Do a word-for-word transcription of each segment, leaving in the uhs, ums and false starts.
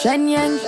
Shen Yang.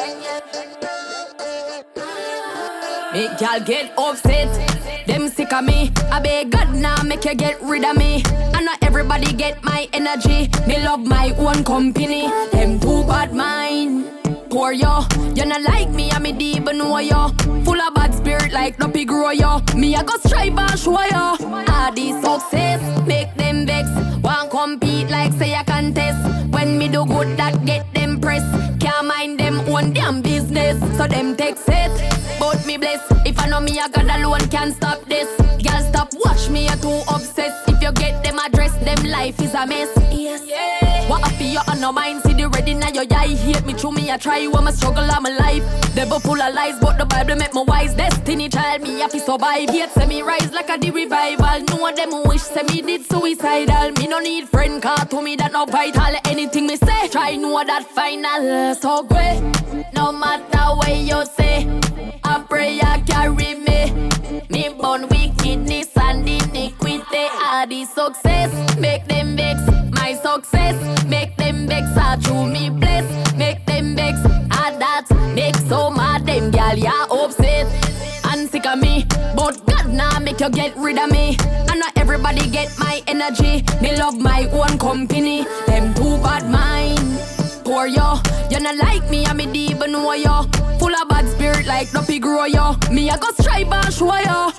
Make y'all get upset. Them sick of me. I beg God now make you get rid of me. And not everybody get my energy. Me love my own company. Them too bad mind. Poor yo, you not like me, I me deep even know yo. Full of bad spirit like Duppy grow yo. Me I go strive and show yo. All this success make them vex. Want compete like say I contest. When me do good that get them press. Can't mind them own damn business. So them take set, but me bless. If I know me I God alone can't stop this. Girl stop watch me, you're too obsessed. If you get them address, them life is a mess. Yes, yeah. What I feel you on no mind, see the ready now your eye. Hate me through me, I try you, I'm a struggle, I'm a life. Devil full of lies, but the Bible make me wise. Destiny child, me have to survive. Yet say me rise like a the revival. Know them wish, say me did suicidal. Me no need friend, car to me that no vital. Anything me say, try know that final. So great, no matter what you say, I pray I carry me. Me born wickedness and iniquity. All the success, make them vex. My success, make them vex. I true me bless, make them vex. I that make so mad them gal ya upset and sick of me. But God now make you get rid of me. And not everybody get my energy. Me love my own company. Them too bad mind. Poor yo, you not like me, I me deep even know yo. Full of bad spirit like Duppy grow yo. Me I go strive and show yo.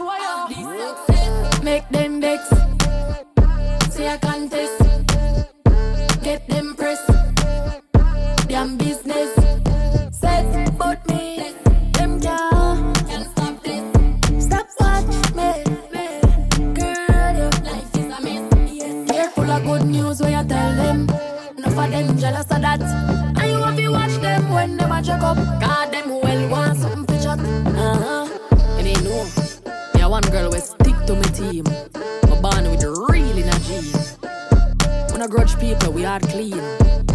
Make them vex. Say I contest. Get them press. Damn business. Set but me. Them can't can't stop this. Stop watch me. Girl, your life is a mess. Yes, you're full of good news when you tell them. Enough of them jealous of that. And you have to watch them when them a check up. God them well want something to chat. Uh-huh. And they know. Me a one girl will stick to my team. My born with the real in a G. When I grudge people, we are clean.